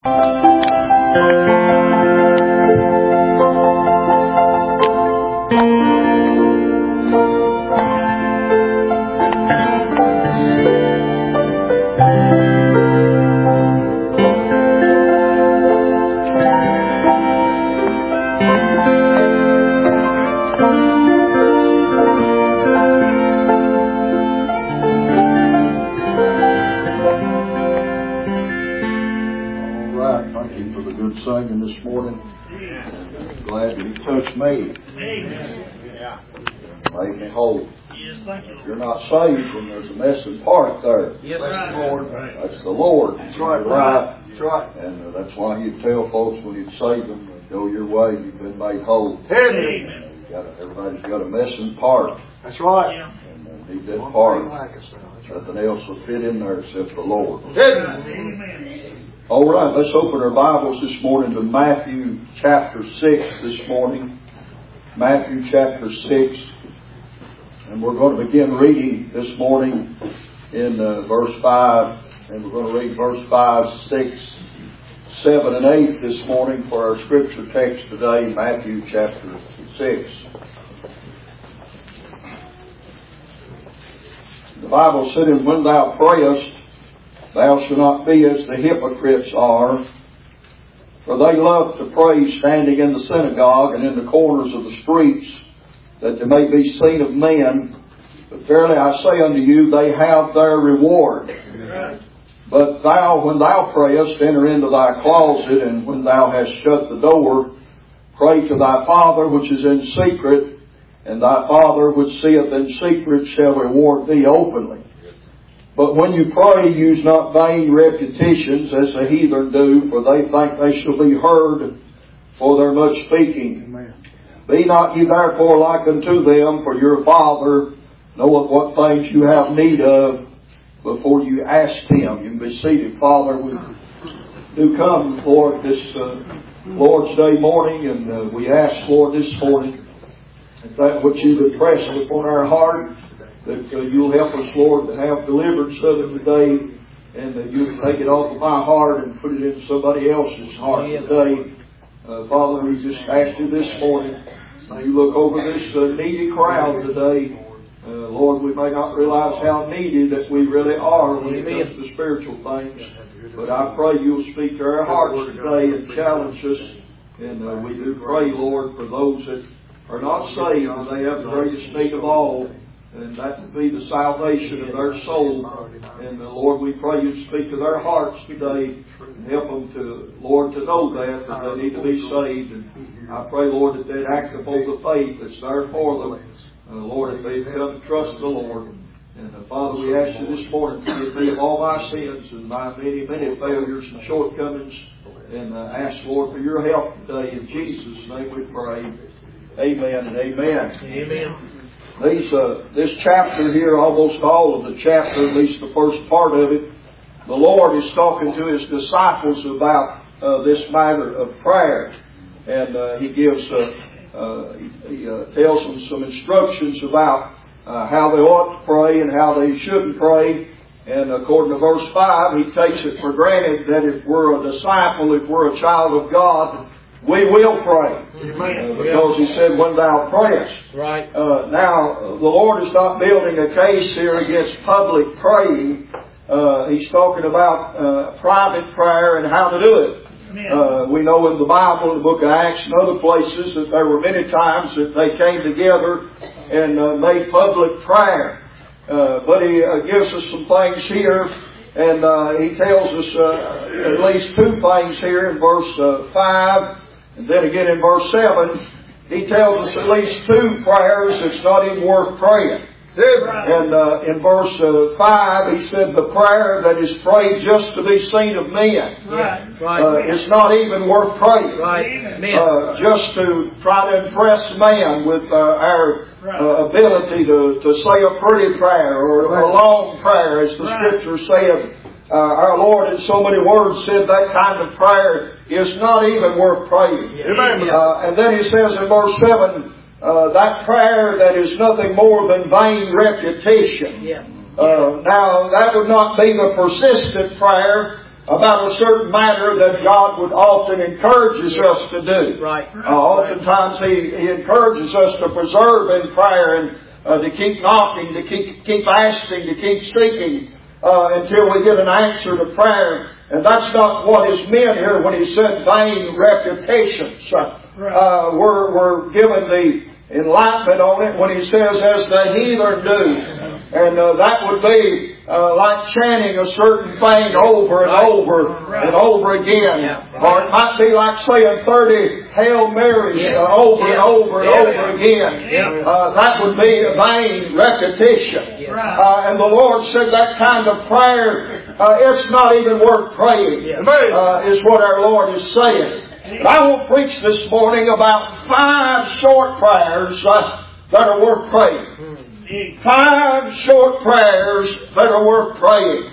Saved, and there's a missing part there. Yes, Lord. That's the Lord. That's right. That's right. And that's why you tell folks when you save them, go your way, you've been made whole. Amen. Everybody's got a missing part. That's right. And need that part. Nothing else will fit in there except the Lord. Amen. All right, let's open our Bibles this morning to Matthew chapter 6 this morning. Matthew chapter 6. And we're going to begin reading this morning in verse 5. And we're going to read verse 5, 6, 7, and 8 this morning for our scripture text today, Matthew chapter 6. The Bible said, "And when thou prayest, thou shalt not be as the hypocrites are, for they love to pray standing in the synagogue and in the corners of the streets, that they may be seen of men. But verily I say unto you, they have their reward. But thou, when thou prayest, enter into thy closet, and when thou hast shut the door, pray to thy Father which is in secret, and thy Father which seeth in secret shall reward thee openly. But when you pray, use not vain repetitions as the heathen do, for they think they shall be heard for their much speaking. Amen. Be not ye therefore like unto them, for your Father knoweth what things you have need of before you ask Him." You can be seated. Father, we do come, Lord, this Lord's Day morning, and we ask, Lord, this morning, that which you've impressed upon our heart, that you'll help us, Lord, to have deliverance of it today, and that you'll take it off of my heart and put it in somebody else's heart today. Father, we just ask you this morning, you look over this needy crowd today. Lord, we may not realize how needy that we really are when it comes to spiritual things. But I pray you'll speak to our hearts today and challenge us. And we do pray, Lord, for those that are not saved, and they have the greatest need of all, and that would be the salvation of their soul. And Lord, we pray you'd speak to their hearts today and help them to, Lord, to know that they need to be saved. And I pray, Lord, that they'd act upon the faith that's there for them. Lord, if they've come to trust the Lord. And Father, we ask you this morning to forgive me of all my sins and my many, many failures and shortcomings. And ask, Lord, for your help today. In Jesus' name we pray. Amen and amen. Amen. This chapter here, almost all of the chapter, at least the first part of it, the Lord is talking to His disciples about this matter of prayer. And He gives, He tells them some instructions about how they ought to pray and how they shouldn't pray. And according to verse 5, He takes it for granted that if we're a disciple, if we're a child of God, we will pray. Because He said, when thou prayest. Right. Now, the Lord is not building a case here against public praying. He's talking about private prayer and how to do it. We know in the Bible, in the book of Acts and other places, that there were many times that they came together and made public prayer. But He gives us some things here, and He tells us at least two things here in verse 5, and then again in verse 7. He tells us at least two prayers that's not even worth praying. And in verse 5, he said the prayer that is prayed just to be seen of men. It's not even worth praying. Just to try to impress man with our ability to say a pretty prayer or a long prayer, as the Scripture said. Our Lord in so many words said that kind of prayer is not even worth praying. And then he says in verse 7, that prayer that is nothing more than vain repetition. Now, that would not be the persistent prayer about a certain matter that God would often encourages us to do. Right. Oftentimes He encourages us to preserve in prayer and to keep knocking, to keep asking, to keep seeking until we get an answer to prayer. And that's not what is meant here when He said vain reputations. We're given the enlightenment on it when He says, as the heathen do. And that would be like chanting a certain thing over and over and over again. Or it might be like saying 30 Hail Marys over and over and over again. That would be a vain repetition. And the Lord said that kind of prayer, it's not even worth praying, is what our Lord is saying. And I will preach this morning about 5 short prayers that are worth praying. 5 short prayers that are worth praying.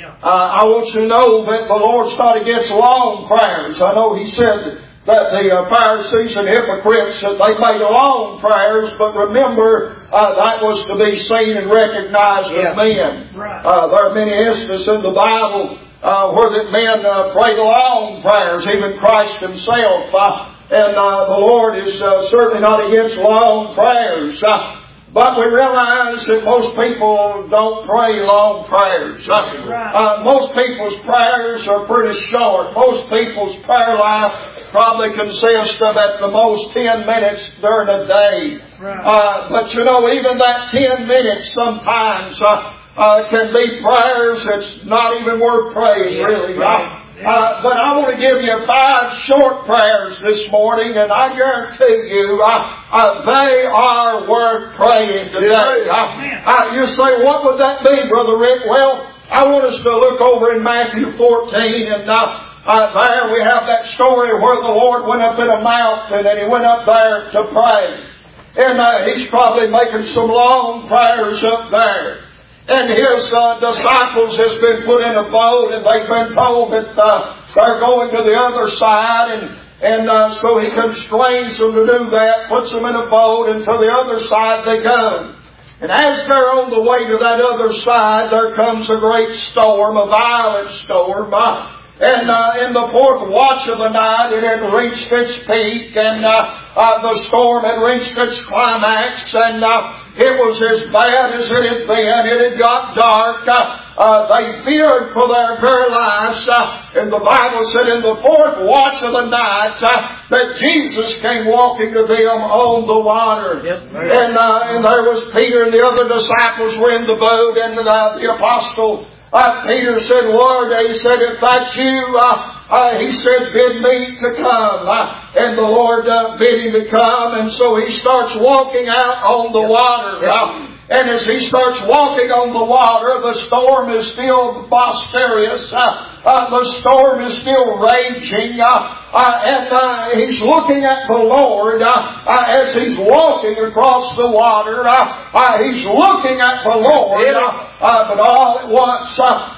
I want you to know that the Lord's not against long prayers. I know He said that the Pharisees and hypocrites, that they made long prayers, but remember, that was to be seen and recognized of men. There are many instances in the Bible where that men prayed long prayers, even Christ Himself. And the Lord is certainly not against long prayers. But we realize that most people don't pray long prayers. Most people's prayers are pretty short. Most people's prayer life probably consists of at the most 10 minutes during a day. But you know, even that 10 minutes sometimes can be prayers that's not even worth praying, really. But I want to give you 5 short prayers this morning, and I guarantee you they are worth praying today. You say, what would that be, Brother Rick? Well, I want us to look over in Matthew 14, and there we have that story where the Lord went up in a mountain, and He went up there to pray. And He's probably making some long prayers up there. And His disciples has been put in a boat, and they've been told that they're going to the other side, and so He constrains them to do that, puts them in a boat, and to the other side they go. And as they're on the way to that other side, there comes a great storm, a violent storm. And in the 4th watch of the night, it had reached its peak, and the storm had reached its climax, and it was as bad as it had been. It had got dark. They feared for their very lives. And the Bible said in the 4th watch of the night that Jesus came walking to them on the water. And there was Peter, and the other disciples were in the boat, and the apostle Peter said, Lord, he said, if that's you, he said, bid me to come. And the Lord bid him to come, and so he starts walking out on the water. And as he starts walking on the water, the storm is still boisterous. The storm is still raging. And he's looking at the Lord as he's walking across the water. He's looking at the Lord. But all at once,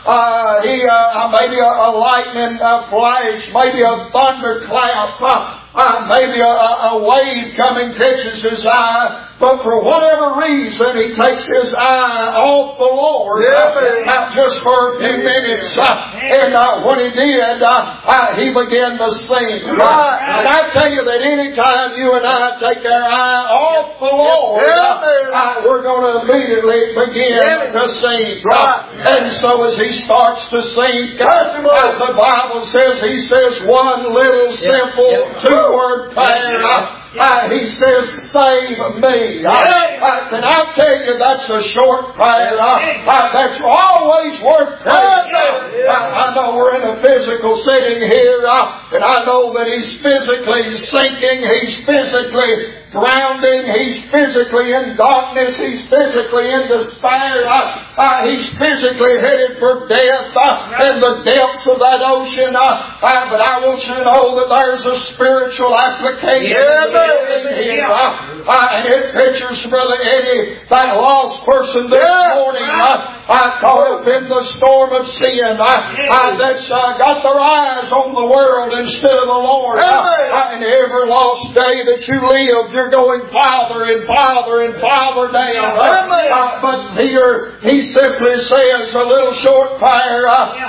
maybe a lightning flash, maybe a thunderclap, maybe a wave coming catches his eye. But for whatever reason, he takes his eye off the Lord just for a few minutes. And when he did, he began to sing. And I tell you that any time you and I take our eye off the Lord, we're going to immediately begin to sing. And so as he starts to sing, the Bible says, he says one little simple 2-word prayer. He says, save me. And I'll tell you, that's a short prayer. That's always worth praying. I know we're in a physical setting here, and I know that he's physically sinking, he's physically drowning, he's physically in darkness, he's physically in despair, he's physically headed for death in the depths of that ocean. But I want you to know that there's a spiritual application here. And it pictures, Brother Eddie, that lost person this morning caught up in the storm of sin, that's got their eyes on the world instead of the Lord. And every lost day that you live, you're going farther and farther and farther down. But here, he simply says a little short prayer,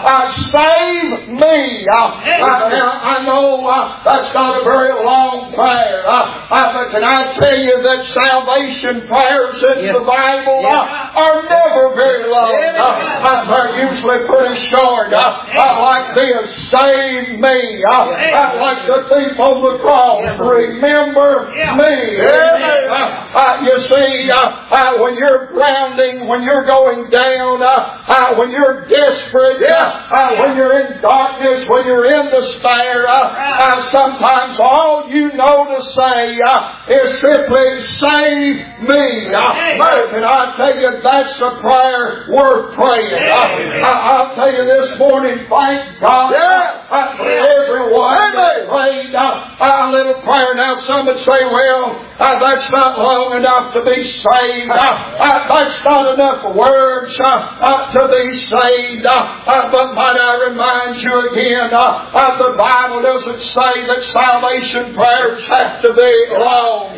save me. I know that's not a very long prayer, but can I tell you that salvation prayers in the Bible are never very long. They're usually pretty short. Like this, save me. Like the thief on the cross, remember me. You see, when you're grounding, when you're going down, when you're desperate, when you're in darkness, when you're in despair, sometimes all you know to say is simply, save me. And I tell you, that's a prayer worth praying. I'll tell you this morning, thank God for everyone that prayed a little prayer. Now some would say, well, that's not long enough to be saved. That's not enough words to be saved. But might I remind you again, the Bible doesn't say that salvation prayers have to be long.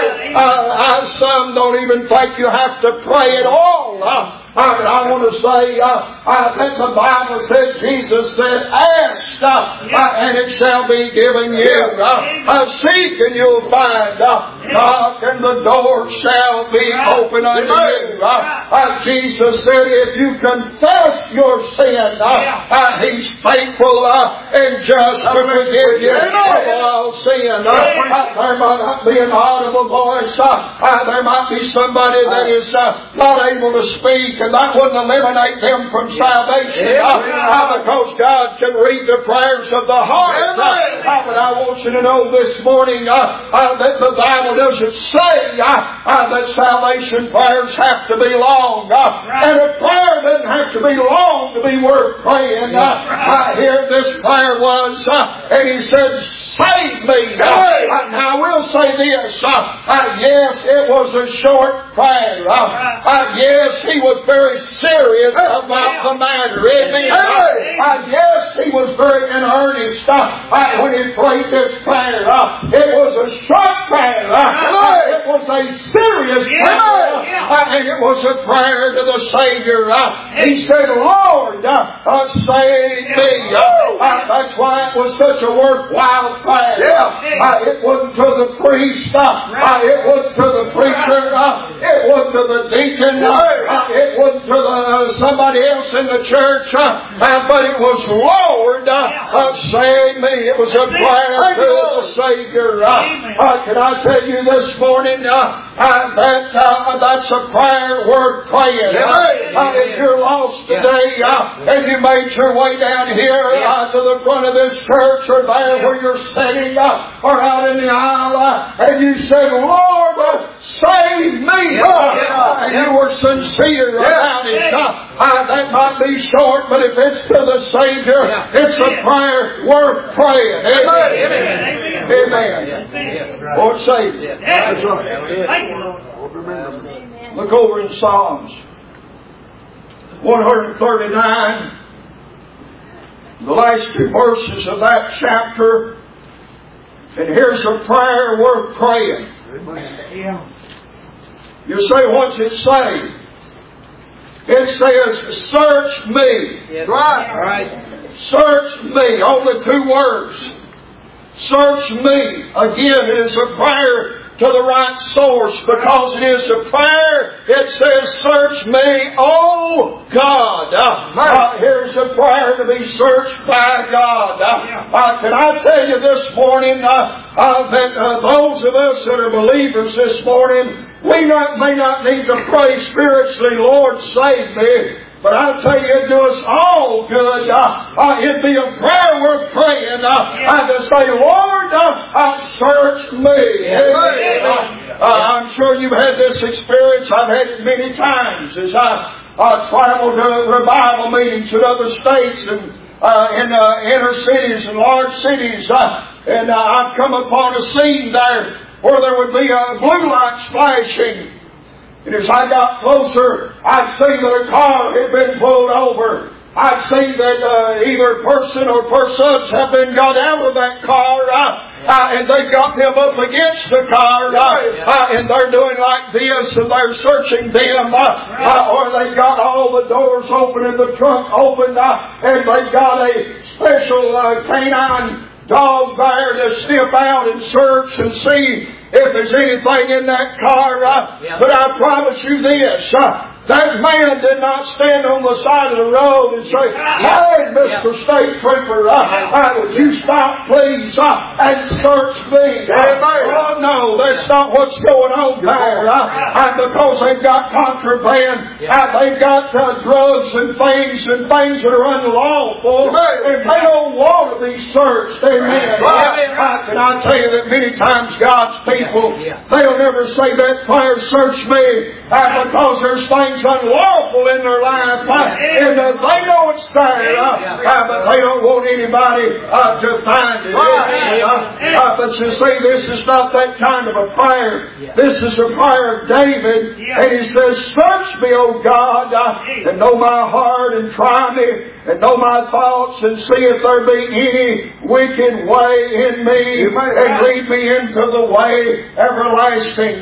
Some don't even think you have to pray at all. I want to say that the Bible said, Jesus said, ask and it shall be given you. Seek and you'll find. Knock and the door shall be open unto you. Jesus said, if you confess your sin, He's faithful and just to forgive you of all sin. There might not be an audible voice. There might be somebody that is not able to speak, and that wouldn't eliminate them from salvation. Because God can read the prayers of the heart. But I want you to know this morning that the Bible doesn't say that salvation prayers have to be long. And a prayer doesn't have to be long to be worth praying. Here this prayer was, and he said, save me. Now I will say this. Yes, it was a short prayer. Yes, he was very serious about the matter. Yes, he was very in earnest when he prayed this prayer. It was a short prayer. It was a serious prayer. And it was a prayer to the Savior. He said, Lord, save me. That's why it was such a worthwhile prayer. It wasn't to the priest. It wasn't to the preacher. It wasn't to the deacon. It wasn't to somebody else in the church. But it was, Lord, save me. It was a prayer to the Savior. Can I tell you this morning that's a prayer worth praying. If you're lost today and you made your way down here to the front of this church, or there where you're sitting, or out in the aisle, and you said, Lord, save me. And you were sincere about it. That might be short, but if it's to the Savior, it's a prayer worth praying. Amen. Amen. Lord, save me. That's right. Look over in Psalms 139, the last two verses of that chapter, and here's a prayer worth praying. You say, what's it say? It says, search me. Yes. Right. Search me. Only two words. Search me. Again, it is a prayer to the right source, because it is a prayer. It says, search me, oh God. Here's a prayer to be searched by God. Can I tell you this morning that those of us that are believers this morning, we may not need to pray spiritually, Lord, save me. But I'll tell you, it'd do us all good. It'd be a prayer worth praying to say, Lord, search me. I'm sure you've had this experience. I've had it many times as I traveled to revival meetings in other states and in inner cities and large cities. And I've come upon a scene there where there would be a blue light flashing. And as I got closer, I'd see that a car had been pulled over. I've seen that either person or persons have been got out of that car and they've got them up against the car and they're doing like this and they're searching them or they've got all the doors open and the trunk open and they've got a special canine dog there to sniff out and search and see if there's anything in that car. But I promise you this, that man did not stand on the side of the road and say, "Hey, Mr. State Trooper, would you stop, please, and search me?" Oh, no, that's not what's going on there. Because they've got contraband, they've got drugs and things that are unlawful, and they don't want to be searched. Amen. Can I tell you that many times God's people, they'll never say that prayer, "Search me," because there's things unlawful in their life, and they know it's there, but they don't want anybody to find it. But you see, this is not that kind of a prayer. This is a prayer of David, and he says, "Search me, O God, and know my heart, and try me, and know my thoughts, and see if there be any wicked way in me, and lead me into the way everlasting."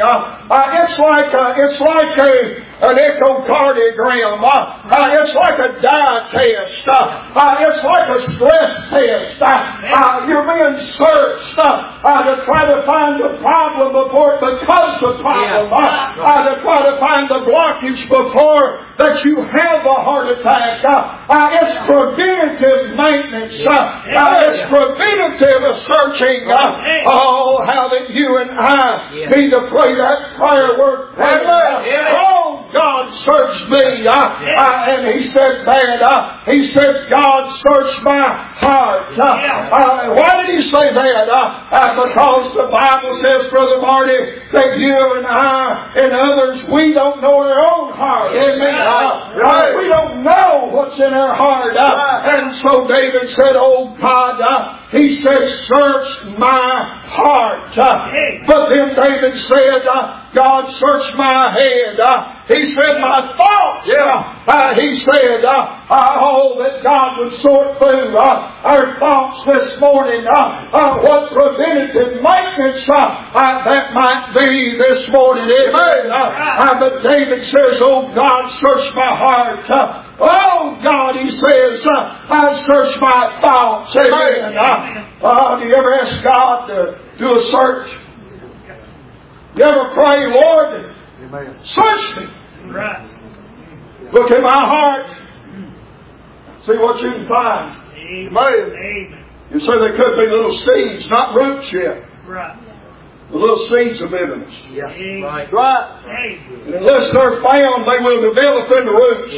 It's like an echocardiogram. It's like a dye test. It's like a stress test. You're being searched to try to find the problem before it becomes a problem. To try to find the blockage before that you have a heart attack. It's preventative maintenance. It's preventative searching. Oh, how that you and I need to pray that prayer word. Oh, God, search me. And he said that. He said, "God, search my heart." Why did he say that? Because the Bible says, Brother Marty, that you and I and others, we don't know our own heart. Amen. We don't know what's in our heart. And so David said, "Oh God," he said, "search my heart." But then David said, "God, search my head." He said, "my thoughts." He said, "oh, that God would sort through our thoughts this morning. What preventative maintenance that might be this morning." Amen. But David says, "Oh God, search my heart." Oh God, he says, "search my thoughts." Amen. Do you ever ask God to do a search? You ever pray, "Lord, search me. Look at my heart. See what you can find." Amen. You say there could be little seeds, not roots yet. The little seeds of bitterness. Right. And unless they're found, they will develop into roots.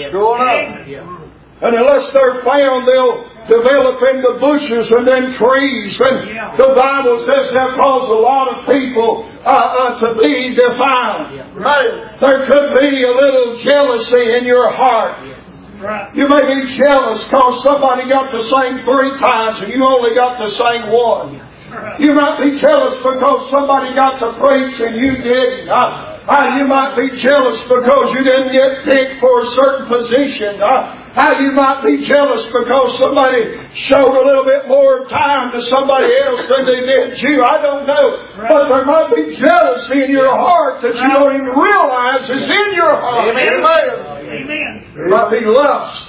And unless they're found, they'll develop into bushes and then trees. And the Bible says that caused a lot of people to be defiled. There could be a little jealousy in your heart. You may be jealous because somebody got to sing 3 times and you only got to sing 1. You might be jealous because somebody got to preach and you didn't. You might be jealous because you didn't get picked for a certain position. You might be jealous because somebody showed a little bit more time to somebody else than they did you. I don't know. But there might be jealousy in your heart that you don't even realize is in your heart. Amen. There might be lust.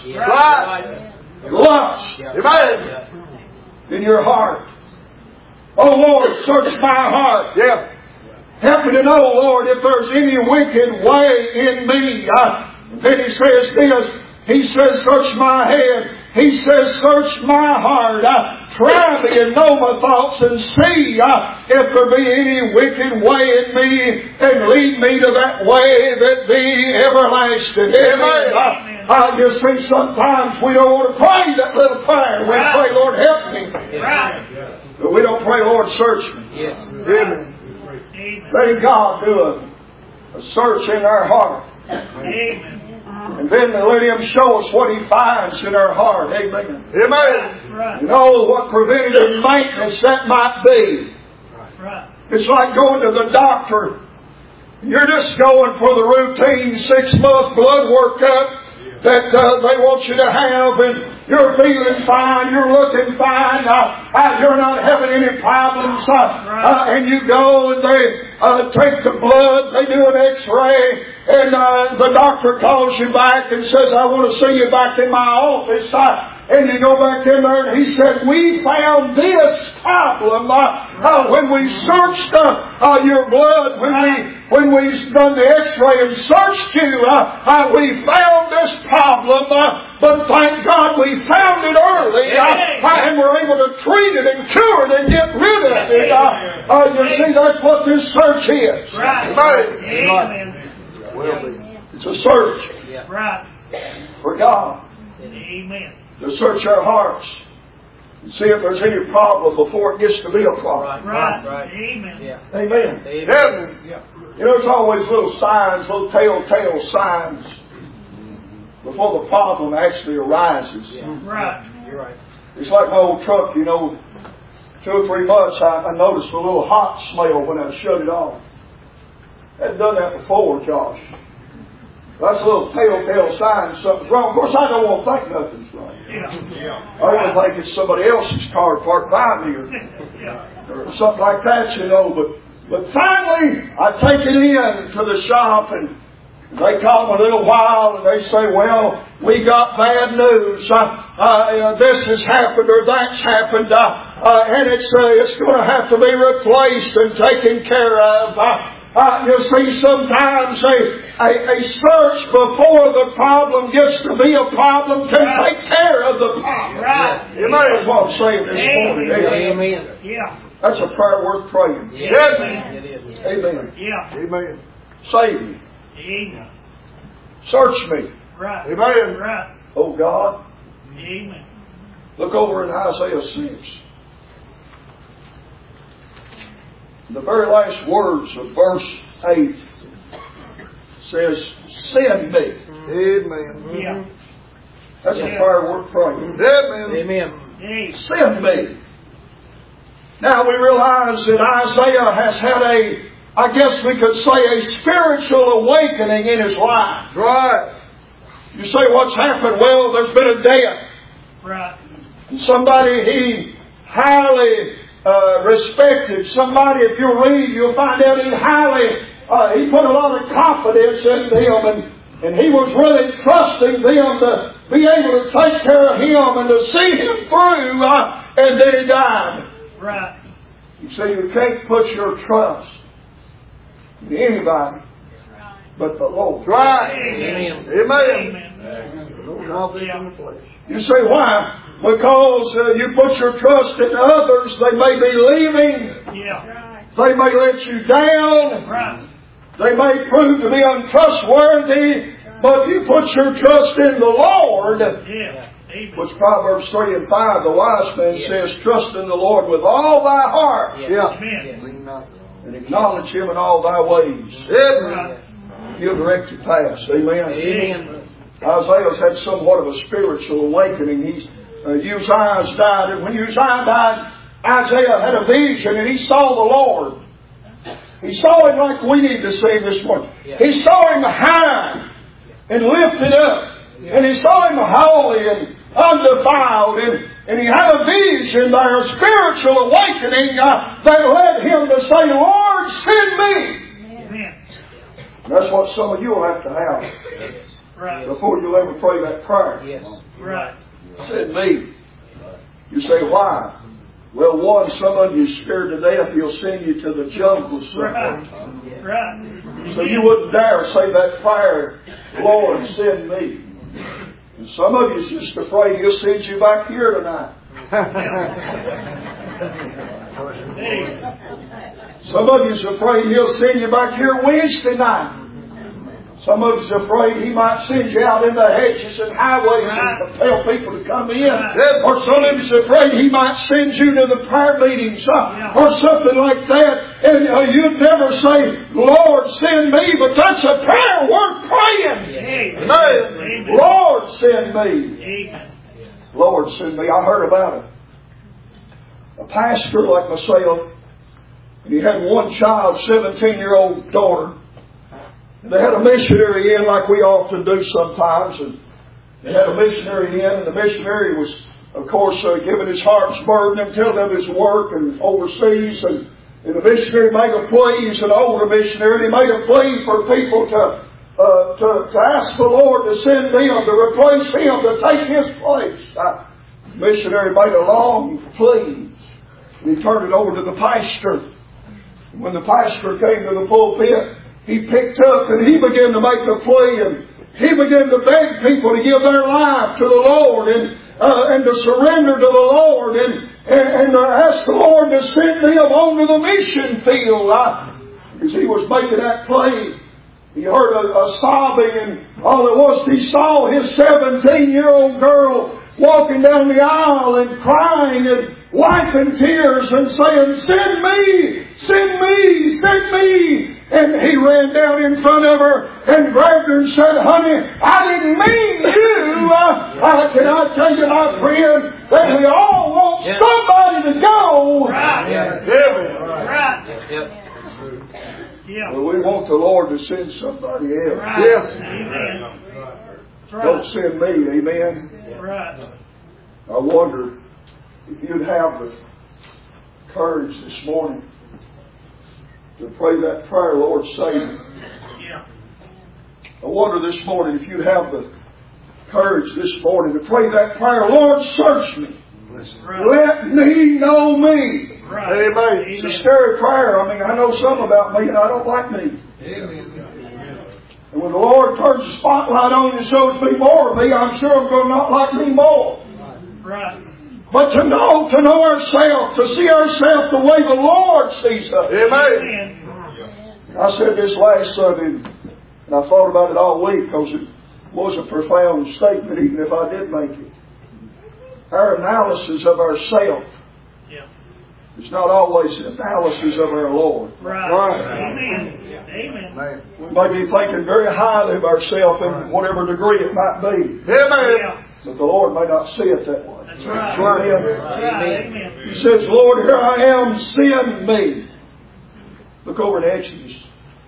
Lust. In your heart. Oh Lord, search my heart. Help me to know, Lord, if there's any wicked way in me. Then he says this. He says, "search my head." He says, "search my heart. Try me and know my thoughts and see if there be any wicked way in me and lead me to that way that be everlasting." Amen. You see, sometimes we don't want to pray that little prayer. We pray, "Lord, help me." But we don't pray, "Lord, search me." Amen. Let God do a search in our heart. Amen. And then let Him show us what He finds in our heart. Amen. You know what preventative maintenance that might be. It's like going to the doctor. You're just going for the routine 6-month blood workup that they want you to have, and you're feeling fine, you're looking fine, you're not having any problems, and you go and they take the blood, they do an x-ray, and the doctor calls you back and says, I want to see you back in my office. And you go back in there and he said, we found this problem when we searched your blood, when we done the x-ray and searched you, we found this problem, but thank God we found it early, and we're able to treat it and cure it and get rid of it. You see, that's what this search is. Amen. It's a search for God. Amen. To search our hearts and see if there's any problem before it gets to be a problem. Right. Amen. Yeah. Amen. Amen. Yeah. You know, there's always little signs, little telltale signs before the problem actually arises. Yeah. Right. You're right. It's like my old truck, you know, 2 or 3 months I noticed a little hot smell when I shut it off. I hadn't done that before, Josh. That's a little telltale sign something's wrong. Of course, I don't want to think nothing's wrong. Yeah. I don't think it's somebody else's car parked by me or something like that, you know. But finally, I take it in to the shop and they call me a little while and they say, well, we got bad news. This has happened or that's happened. And it's going to have to be replaced and taken care of. You see, sometimes a search before the problem gets to be a problem can take care of the problem. Right. You may as well say this morning. Amen. Yeah. That's a prayer worth praying. Yes. Amen. It is. Amen. Yeah. Amen. Save me. Amen. Search me. Right. Amen. Right. Oh God. Amen. Look over in Isaiah 6. The very last words of verse 8 says, send me. Amen. Yeah. That's a prayer worth praying. Amen. Send me. Now we realize that Isaiah has had I guess we could say, a spiritual awakening in his life. Right. You say, what's happened? Well, there's been a death. Right. And somebody he highly respected. Somebody, if you read, you'll find out he put a lot of confidence in them, and he was really trusting them to be able to take care of him and to see him through, and then he died. Right. You say you can't put your trust in anybody but the Lord. Right. Amen. Amen. No confidence in the flesh. You say, why? Because you put your trust in others. They may be leaving. Yeah. They may let you down. Right. They may prove to be untrustworthy. But you put your trust in the Lord. Yeah. Amen. Which Proverbs 3 and 5, the wise man says, trust in the Lord with all thy heart. Amen. And acknowledge Him in all thy ways. Right. He'll direct your paths. Amen. Amen. Isaiah's had somewhat of a spiritual awakening. Uzziah's died, and when Uzziah died, Isaiah had a vision, and he saw the Lord. He saw Him like we need to see Him this morning. He saw Him high and lifted up. And he saw Him holy and undefiled. And he had a vision there, a spiritual awakening that led him to say, Lord, send me. Amen. And that's what some of you will have to have Right. before you'll ever pray that prayer. Yes. Right. Send me. You say, why? Well, one, some of you scared to death, He'll send you to the jungle somewhere. Right. Right. So you wouldn't dare say that prayer, Lord, send me. And some of you is just afraid He'll send you back here tonight. Some of you is afraid He'll send you back here Wednesday night. Some of you is afraid He might send you out in the hedges and highways and compel people to come in. Or some of you is afraid He might send you to the prayer meetings or something like that. And you'd never say, Lord, send me, but that's a prayer worth praying. Amen. Lord, send me. Amen. Lord, send me. I heard about it. A pastor like myself, and he had one child, 17-year-old daughter. And they had a missionary in like we often do sometimes. And They had a missionary in, and the missionary was, of course, giving his heart's burden and telling them his work and overseas. And the missionary made a plea. He's an older missionary. He made a plea for people to ask the Lord to send them, to replace him, to take his place. The missionary made a long plea. And he turned it over to the pastor. When the pastor came to the pulpit, he picked up and he began to make the plea, and he began to beg people to give their life to the Lord and to surrender to the Lord and to ask the Lord to send them onto the mission field. As he was making that plea, he heard a sobbing, and all it was, he saw his 17-year-old girl walking down the aisle and crying and wiping tears and saying, "Send me! Send me! Send me!" And he ran down in front of her and grabbed her and said, "Honey, I didn't mean you. Can I tell you, my friend, that we all want somebody to go." Right. Yeah. Right. Yeah. Well, we want the Lord to send somebody else. Right. Yes. Amen. That's right. Don't send me. Amen. Right. I wonder if you'd have the courage this morning to pray that prayer, "Lord, save me." Yeah. I wonder this morning if you'd have the courage this morning to pray that prayer, "Lord, search me. Right. Let me know me." Right. Amen. It's a scary prayer. I mean, I know some about me, and I don't like me. Amen. And when the Lord turns the spotlight on and shows me more of me, I'm sure I'm going to not like me more. Right. But to know ourselves, to see ourselves the way the Lord sees us. Amen. I said this last Sunday, and I thought about it all week because it was a profound statement, even if I did make it. Our analysis of ourselves is not always an analysis of our Lord. Right. Amen. Amen. We may be thinking very highly of ourselves in whatever degree it might be. Yeah. But the Lord may not see it that way. That's right. Amen. He says, "Lord, here I am, send me." Look over in Exodus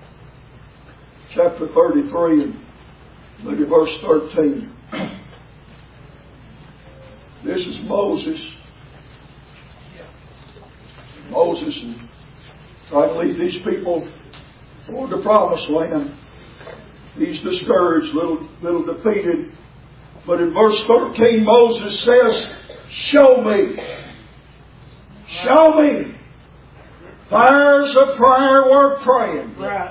chapter 33 and look at verse 13. This is Moses. Moses and trying to lead these people toward the promised land. He's discouraged, little defeated. But in verse 13, Moses says, "Show me. Show me." There's a prayer worth praying. Right.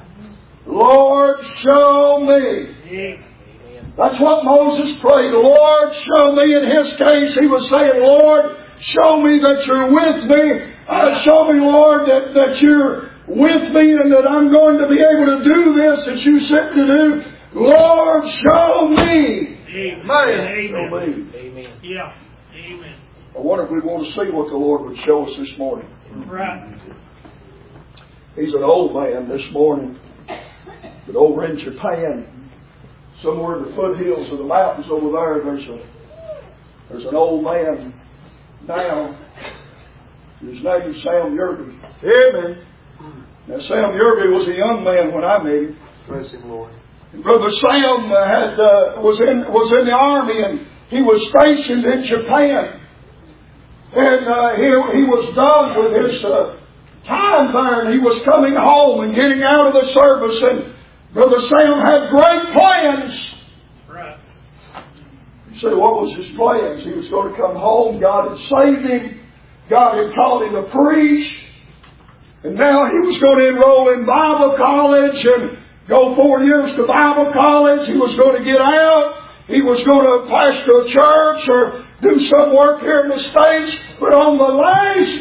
"Lord, show me." Yeah. That's what Moses prayed. "Lord, show me." In his case, he was saying, "Lord, show me that you're with me. Show me, Lord, that you're with me and that I'm going to be able to do this that you sent me to do. Lord, show me." Amen. Show me. Amen. Yeah. Amen. I wonder if we want to see what the Lord would show us this morning. Right. He's an old man this morning. But over in Japan, somewhere in the foothills of the mountains over there, there's an old man now. His name is Sam Yerby. Amen. Now Sam Yerby was a young man when I met him. Bless him, Lord. And Brother Sam was in the army, and he was stationed in Japan. And he was done with his time there, and he was coming home and getting out of the service. And Brother Sam had great plans. Right. You say, what was his plans? He was going to come home. God had saved him. God had called him to preach. And now he was going to enroll in Bible college and go 4 years to Bible college. He was going to get out. He was going to pastor a church or do some work here in the States. But on the last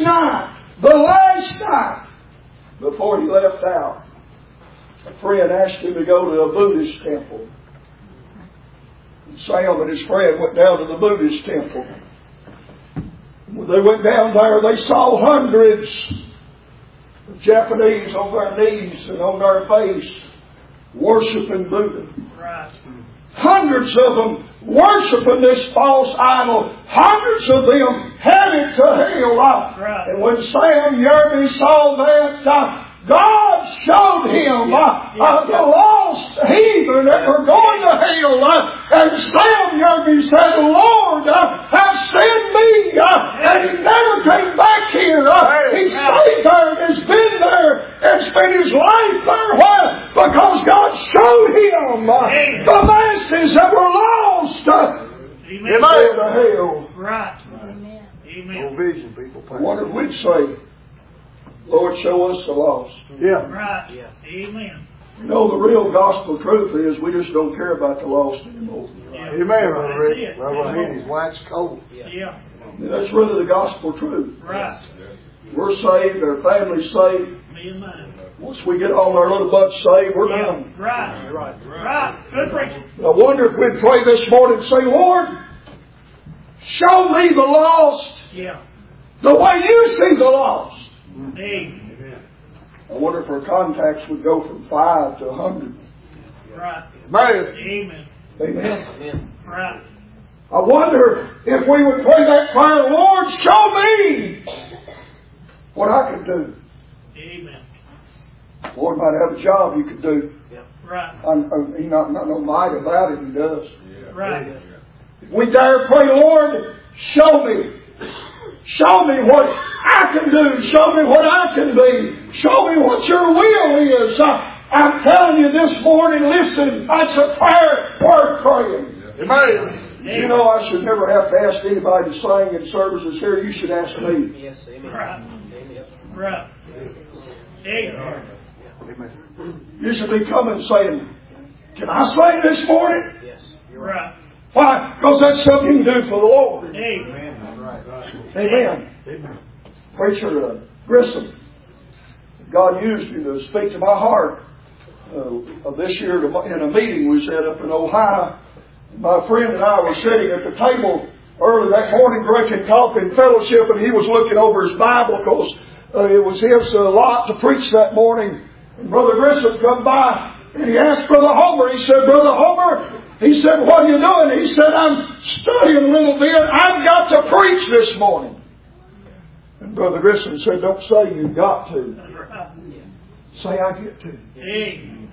night, before he left out, a friend asked him to go to a Buddhist temple. And Sam and his friend went down to the Buddhist temple. When they went down there, they saw hundreds of Japanese on their knees and on their face worshiping Buddha. Right. Hundreds of them worshiping this false idol. Hundreds of them headed to hell. Right. And when Sam Yerby saw that, God showed him the lost heathen that were going to hell. And Sam Yerby said, Lord has sent me. And he never came back here. He stayed there and has been there and spent his life there. Why? Because God showed him the masses that were lost. Amen. Going to hell. Right. Amen. No vision, people. I wonder if we'd say, Lord, show us the lost. Yeah. Right. Yeah. Amen. You know, the real gospel truth is we just don't care about the lost anymore. Yeah. Amen, Brother Rick. That's it. Brother Henry's wax cold. Yeah. That's really the gospel truth. Right. We're saved, our family's saved. Me and mine. Once we get all our little bunch saved, we're done. Right. Right. Good preaching. I wonder if we'd pray this morning and say, Lord, show me the lost Yeah. the way you see the lost. Amen. I wonder if our contacts would go from 5 to 100. Right. Man. Amen. Amen. Right. I wonder if we would pray that prayer, Lord, show me what I can do. Amen. Lord might have a job you could do. Right. He not no might about it, he does. Right. If we dare pray, Lord, show me. Show me what I can do. Show me what I can be. Show me what your will is. I'm telling you this morning, listen, that's a prayer worth praying. Amen. You know, I should never have to ask anybody to sing in services here. You should ask me. Yes, amen. Right. Amen. Right. Amen. Amen. You should be coming saying, can I sing this morning? Yes. Right. Why? Because that's something you can do for the Lord. Amen. Amen. Amen. Preacher Grissom, God used him to speak to my heart this year in a meeting we set up in Ohio. My friend and I were sitting at the table early that morning drinking coffee and fellowship, and he was looking over his Bible because it was his lot to preach that morning. And Brother Grissom come by and he asked Brother Homer, he said, Brother Homer, he said, what are you doing? He said, I'm studying a little bit. I've got to preach this morning. And Brother Grissom said, don't say you've got to. Say I get to. Amen.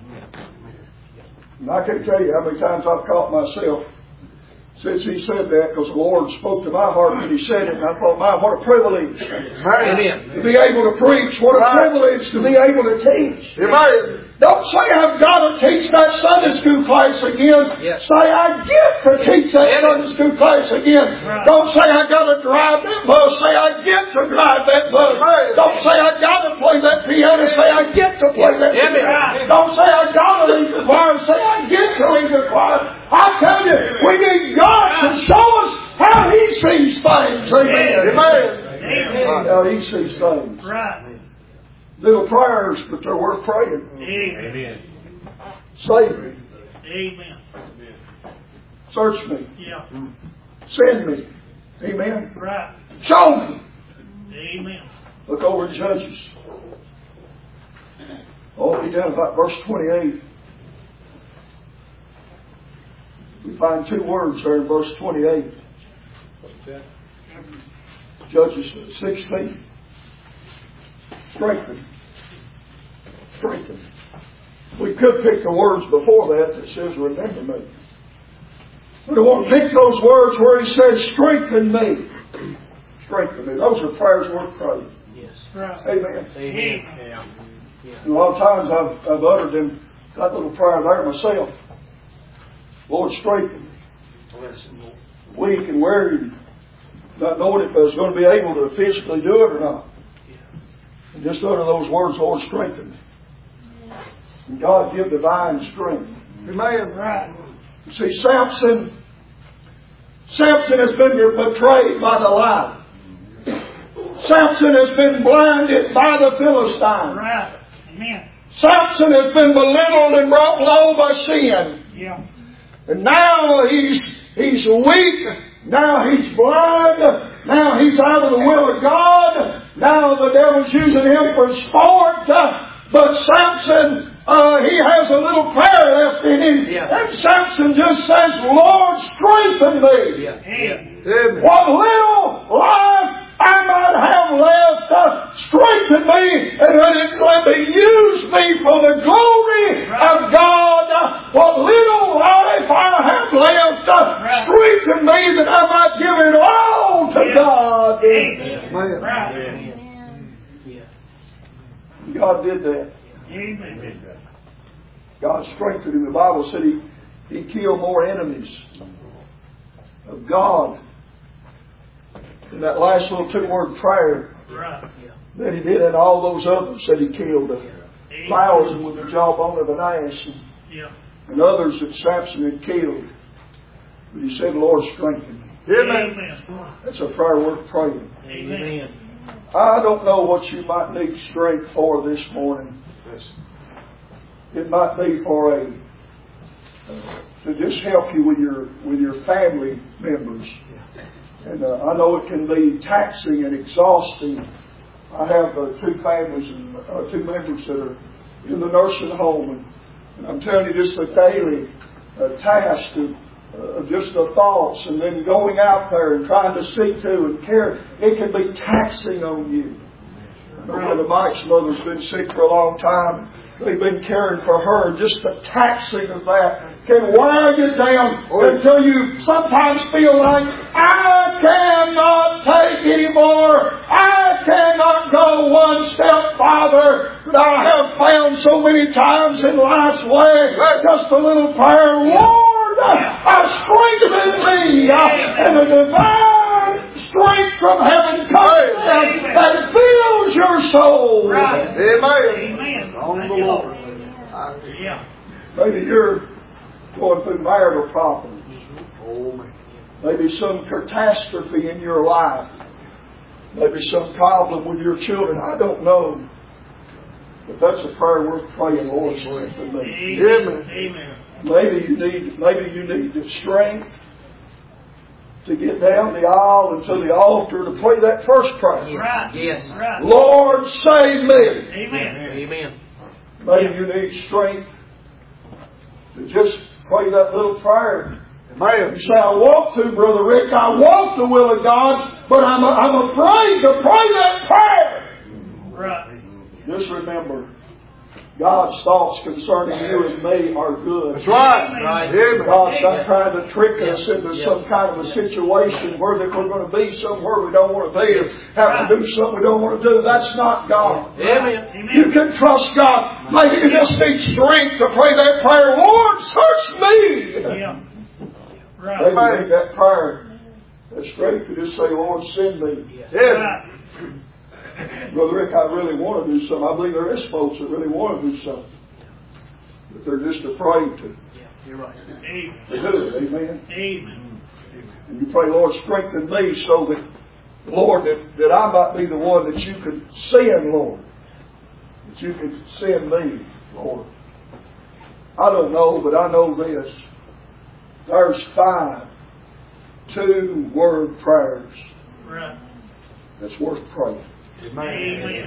And I can't tell you how many times I've caught myself since he said that, because the Lord spoke to my heart when he said it, and I thought, man, what a privilege Amen. to be able to preach. What a privilege to be able to teach. Amen. Don't say I've got to teach that Sunday school class again. Yes. Say I get to teach that Sunday school class again. Right. Don't say I got to drive that bus. Say I get to drive that bus. Don't say I got to play that piano. Say I get to play that piano. Don't say I got to lead the choir. Say I get to lead the choir. I tell you, we need God to show us how He sees things. Amen. Amen. How He sees things. Right. Little prayers, but they're worth praying. Amen. Save me. Amen. Search me. Yeah. Send me. Amen. Right. Show me. Amen. Look over at Judges. Oh, be down about verse 28. We find two words there in verse 28. Judges 16. Strengthen. Strengthen. We could pick the words before that says remember me. But I want to pick those words where he says strengthen me. Strengthen me. Those are prayers worth praying. Yes. Right. Amen. Amen. And a lot of times I've uttered them, that little prayer there myself. Lord, strengthen me. Weak and weary, not knowing if I was going to be able to physically do it or not. And just utter those words, Lord, strengthen me. And God give divine strength. Amen. Right. See, Samson has been betrayed by the lie. Samson has been blinded by the Philistine. Right. Amen. Samson has been belittled and brought low by sin. Yeah. And now he's weak. Now he's blind. Now he's out of the will of God. Now the devil's using him for sport. But Samson, he has a little prayer left in him. Yeah. And Samson just says, Lord, strengthen me. Yeah. Amen. Amen. What little life I might have left. Strengthen me and let me use me for the glory of God. What little life I have left, strengthen me that I might give it all to God. Amen. God did that. Amen. God strengthened him. The Bible said he killed more enemies of God in that last little 2-word prayer than he did in all those others that he killed. 1,000 with the jawbone of an ass and others that Samson had killed. But he said, Lord, strengthen me. Amen. That's a prayer worth praying. Amen. I don't know what you might need strength for this morning. It might be for to just help you with your family members. And I know it can be taxing and exhausting. I have 2 families and 2 members that are in the nursing home, and I'm telling you, just a daily task of just the thoughts, and then going out there and trying to see to and care. It can be taxing on you. Brother Mike's mother's been sick for a long time. They've been caring for her. Just the taxing of that can wear you down until you sometimes feel like, I cannot take anymore. I cannot go one step farther. But I have found so many times in life's way, just a little prayer, Lord, strengthen me, and a divine strength from heaven comes down that fills your soul. Amen. On the Lord. Maybe you're going through marital problems. Oh, Maybe some catastrophe in your life. Maybe some problem with your children. I don't know. But that's a prayer worth praying, Lord, strengthen me. Amen. Maybe you need the strength to get down the aisle and to the altar to pray that first prayer. Right. Yes. Right. Lord, save me. Amen. Maybe you need strength to just pray that little prayer. Amen. You say, I want to, Brother Rick. I want the will of God, but I'm afraid to pray that prayer. Right. Just remember, God's thoughts concerning you and me are good. That's right. Amen. God's not trying to trick us into some kind of a situation where that we're going to be somewhere we don't want to be or have to do something we don't want to do. That's not God. Amen. You can trust God. Maybe you just need strength to pray that prayer. Lord, search me. Yeah. Right. Maybe you need that prayer. That strength to just say, Lord, send me. Right. Brother Rick, I really want to do something. I believe there is folks that really want to do something. But they're just afraid to. You're right. To do it. Amen. Amen. And you pray, Lord, strengthen me so that, Lord, that I might be the one that you could send, Lord. That you could send me, Lord. I don't know, but I know this. There's 5 2-word prayers. Right. That's worth praying. Amen.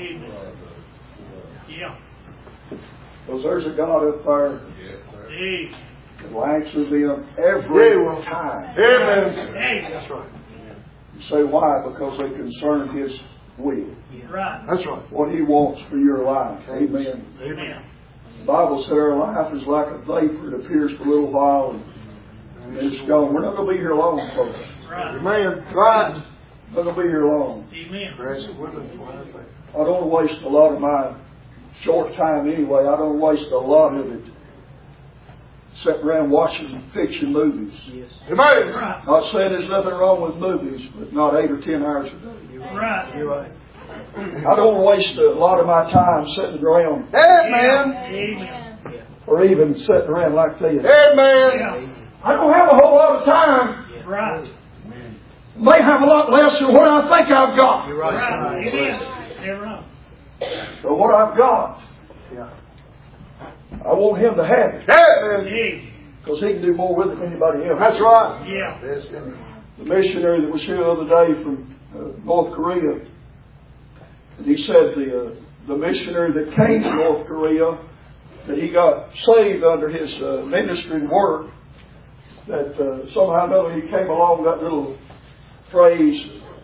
Yeah. Because there's a God up there Amen. that will answer them every time. Amen. That's right. You say why? Because they concern His will. Right. That's right. What He wants for your life. Amen. Amen. The Bible said our life is like a vapor. It appears for a little while and it's gone. We're not going to be here long, folks. Right. Amen. Right. We're not going to be here long. Amen. I don't waste a lot of my short time anyway. I don't waste a lot of it sitting around watching fiction movies. Yes. Amen. Right. Not saying there's nothing wrong with movies, but not 8 or 10 hours a day. Right. You're right. I don't waste a lot of my time sitting around Amen. Amen. or even sitting around like this. Amen. Yeah. I don't have a whole lot of time. Right. May have a lot less than what I think I've got. You're right. Amen. You're right. But what I've got, Yeah. I want Him to have it. Amen. Amen. Because He can do more with it than anybody else. That's right. Yeah. The missionary that was here the other day from North Korea, and he said the missionary that came to North Korea, that he got saved under his ministry and work, that somehow or another he came along that little phrase,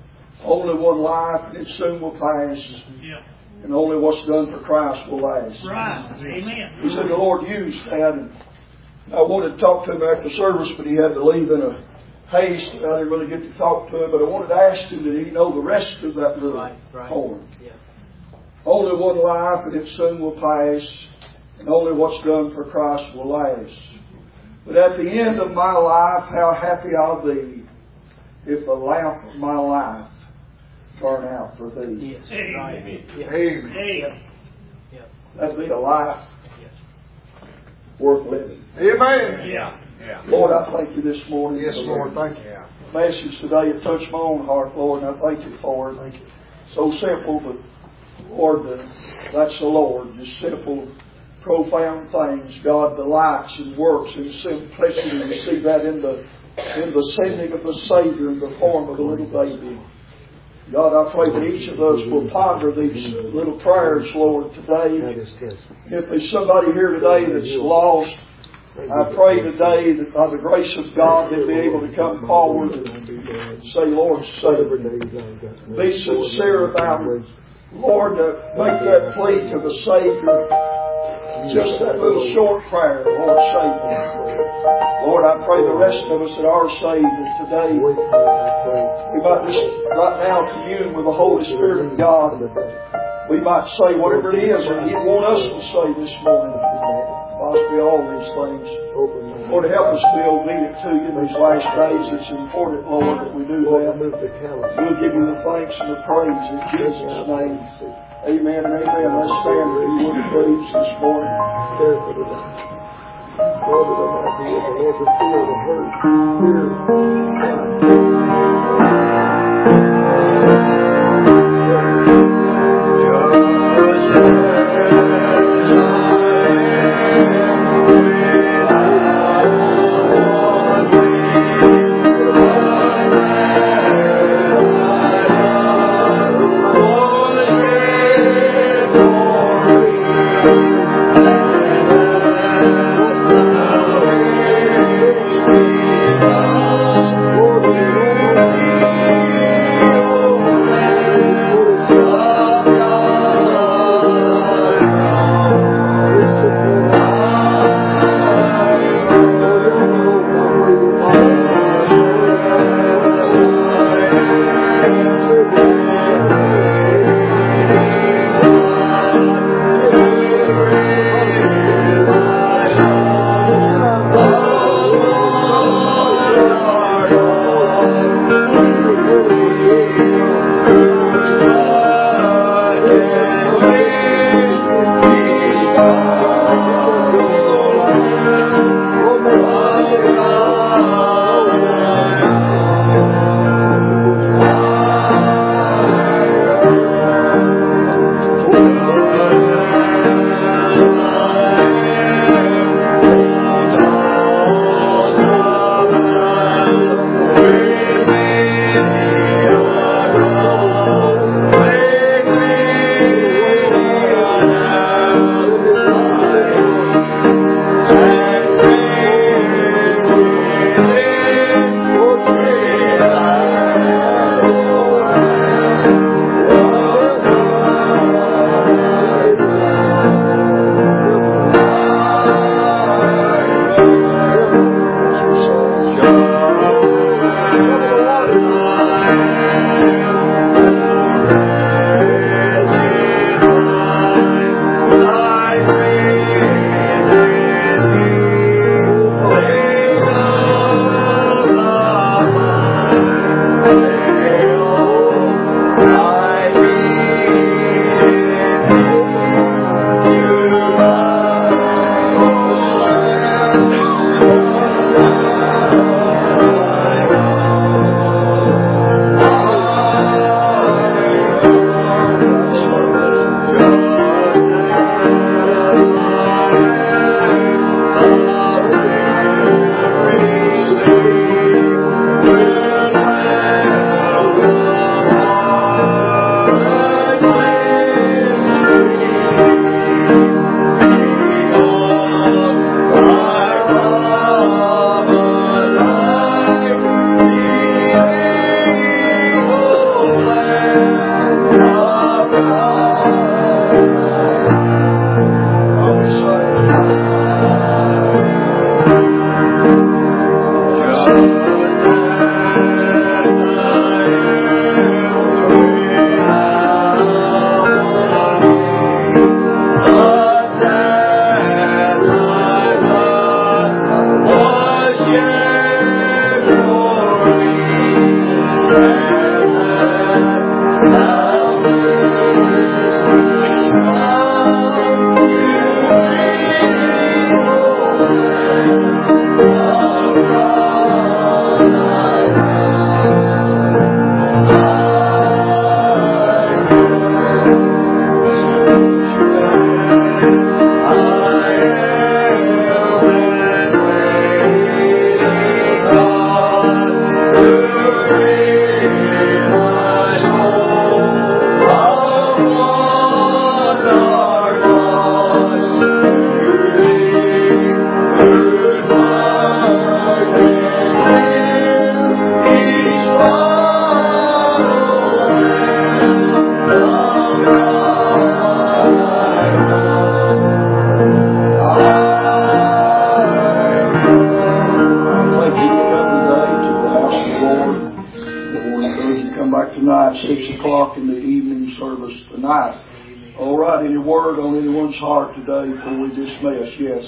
Only one life, and it soon will pass. Yeah. And only what's done for Christ will last. Right. Amen. He said the Lord used that. And I wanted to talk to him after service, but he had to leave in a haste. I didn't really get to talk to him, but I wanted to ask him, did he know the rest of that little poem? Yeah. Only one life, and it soon will pass. And only what's done for Christ will last. But at the end of my life, how happy I'll be if the lamp of my life burn out for Thee. Yes. Amen. Amen. Amen. That'd be a life worth living. Amen. Yeah. Lord, I thank You this morning. Yes, for Lord. the Thank you. message today. It touched my own heart, Lord, and I thank You for it. Thank you. So simple, but Lord, that's the Lord. Just simple, profound things. God delights and works in simplicity. We see that in the sending of the Savior in the form of a little baby. God, I pray that each of us will ponder these little prayers, Lord, today. If there's somebody here today that's lost, I pray today that by the grace of God they'll be able to come forward and say, Lord, save me. Be sincere about it. Lord, make that plea to the Savior. Just that little short prayer, Lord, save me. Lord, I pray the rest of us that are saved that today we might just right now commune with the Holy Spirit of God. We might say whatever it is that He wants us to say this morning. Possibly all these things. Lord, help us to be obedient to You in these last days. It's important, Lord, that we do that. We'll give You the thanks and the praise in Jesus' name. Amen and amen. Let's stand for You, would please, this morning. Lord, that I might be able, Lord, to feel the tonight, 6 o'clock in the evening service tonight. All right, any word on anyone's heart today before we dismiss? Yes.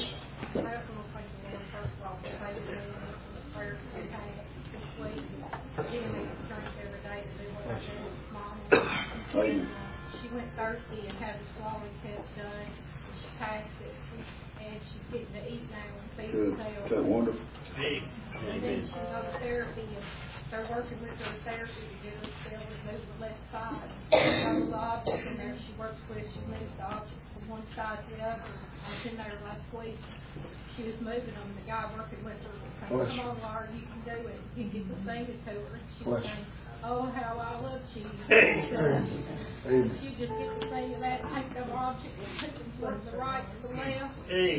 Amen. She went Thursday and had the swallowing test done. She passed it, and she's getting to eat now and feed herself. Good, wonderful. And then she goes to therapy, and they're working with her therapy to get her to remove the left side. There was objects in there she works with. She moves the objects from one side to the other. I was in there last week. She was moving them. The guy working with her was saying, "Come on, Laura, you can do it." He gets the singing to her. She was saying, "Oh, how I love Jesus." She just gets to say that, take them objects and put them from the right to the left.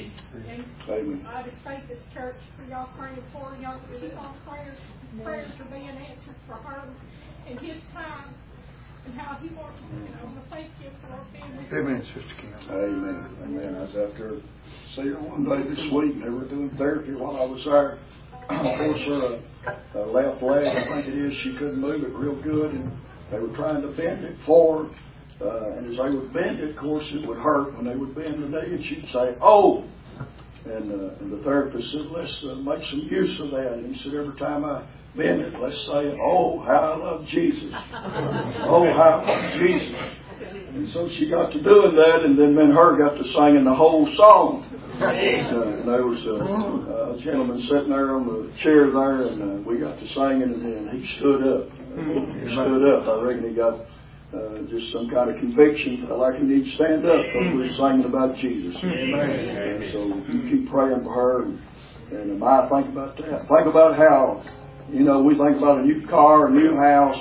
And I just thank this church for y'all praying for her. Y'all keep on prayers. Prayers are being answered for her in His time and how He wants to, thank you for our family. Amen, Sister Kim. Amen. Amen. I was out there see her one day this week, and they were doing therapy while I was there. Of course, her left leg, I think it is, she couldn't move it real good, and they were trying to bend it forward. And as they would bend it, of course, it would hurt when they would bend the knee, and she'd say, "Oh!" And the therapist said, "Let's make some use of that." And he said, "Every time I bend it, let's say, 'Oh, how I love Jesus.' Oh, how I love Jesus." And so she got to doing that, and then me and her got to singing the whole song. And there was a gentleman sitting there on the chair there, and we got to singing, and then he stood up. He stood up. I reckon he got just some kind of conviction, like he needs to stand up because we're singing about Jesus. And so you keep praying for her, and I think about that. Think about how, we think about a new car, a new house,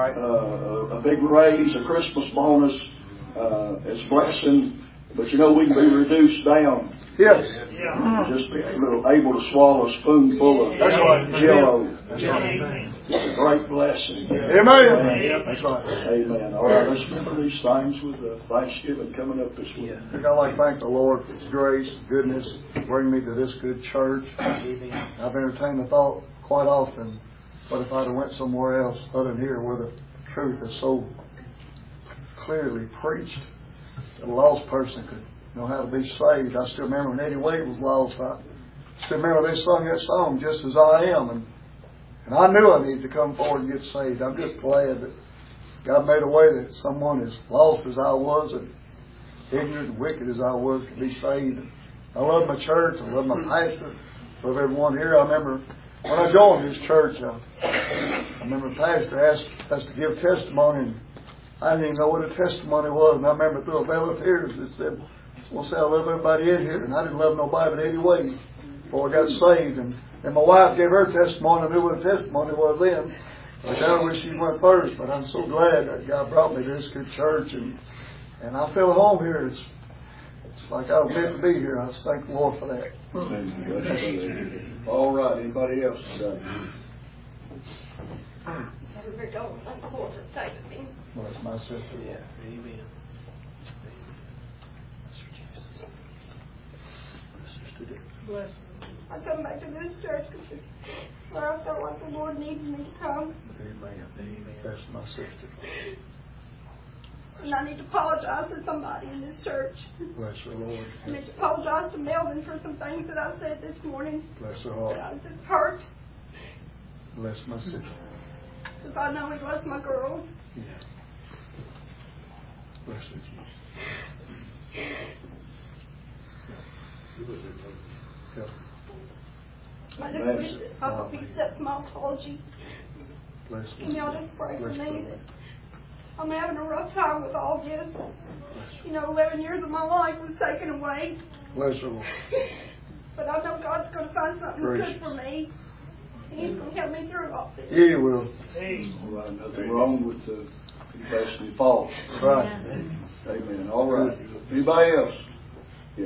a big raise, a Christmas bonus, as a blessing, but we can be reduced down. Yes. Just be able to swallow a spoonful of Jello. It's a great blessing. Amen. That's right. Amen. All right, let's remember these things with Thanksgiving coming up this week. I'd like to thank the Lord for His grace, goodness, bring me to this good church. I've entertained the thought quite often, but if I'd have went somewhere else other than here where the truth is so clearly preached, that a lost person could know how to be saved. I still remember when Eddie Wade was lost. I still remember they sung that song, "Just As I Am," and I knew I needed to come forward and get saved. I'm just glad that God made a way that someone as lost as I was and ignorant and wicked as I was could be saved. And I love my church. I love my pastor. I love everyone here. I remember when I joined this church, I remember the pastor asked us to give testimony, and I didn't even know what a testimony was. And I remember through a veil of tears that said, "We'll say I love everybody in here," and I didn't love nobody but Eddie Wade before I got saved. And my wife gave her testimony. I knew what a testimony was then. I kind of wish she went first, but I'm so glad that God brought me to this good church, and I feel at home here. It's like I was meant to be here. I just thank the Lord for that. All right, anybody else today? Well, that's my sister. Yeah, amen. Bless I come back to this church because where I felt like the Lord needed me to come. Amen. That's my sister. And I need to apologize to somebody in this church. Bless her, Lord. I need to apologize to Melvin for some things that I said this morning. Bless her That heart. I was just hurt Bless my sister. because I know he loves my girl. Yeah. Bless her, Jesus. Help. I just wish that I could accept my apology. Bless And her. y'all just pray for Bless her, me. Lord. I'm having a rough time with all this. Bless You know, 11 years of my life was taken away. Bless her, Lord. But I know God's going to find something Gracious. good for me. And He's going to help me through all this. Yeah, you will. Hey. All right, nothing wrong with confessing your fault. Right. Amen. All right. Anybody else? Yes.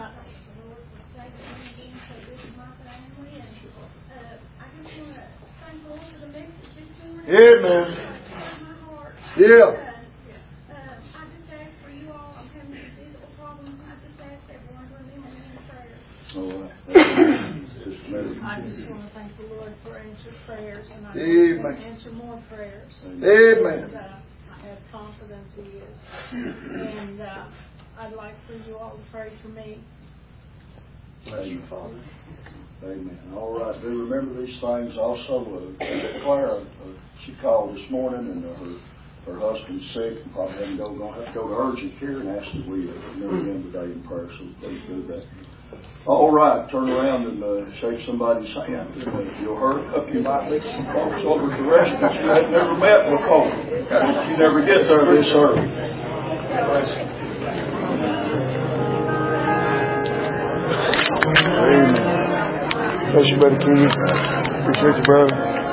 Amen. Yeah. I just ask for you all. I'm having these physical problems. I just ask everyone to remember me in prayer. All right. Sister Mary. I just want to thank the Lord for answered prayers, and I know Amen. He's going to answer more prayers. Amen. And, I have confidence He is. And I'd like for you all to pray for me. Bless you, Father. Amen. All right. Do remember these things also. Clara, she called this morning, and her husband's sick and probably going to have to go to urgent care and ask that we remember him today in prayer. So please do that. All right. Turn around and shake somebody's hand. If you'll hurry up, you might meet some folks over at the restaurant you had never met before. You never get there this early. Amen. Bless you, Brother King. Appreciate you, brother.